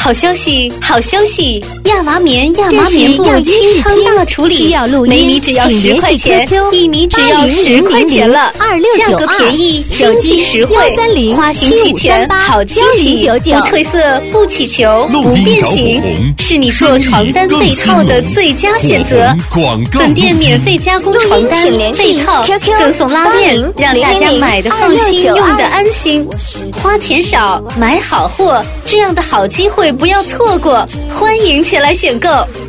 好消息，好消息！亚麻棉布清仓大处理，每米只要10块钱，1米只要10块钱了，价格便宜，经济实惠，花型齐全，好清洗，不褪色，不起球，不变形，是你做床单被套的最佳选择。本店免费加工床单、被套，赠送拉链，让大家买的放心，用的安心。花钱少，买好货，这样的好机会不要错过，欢迎前来选购。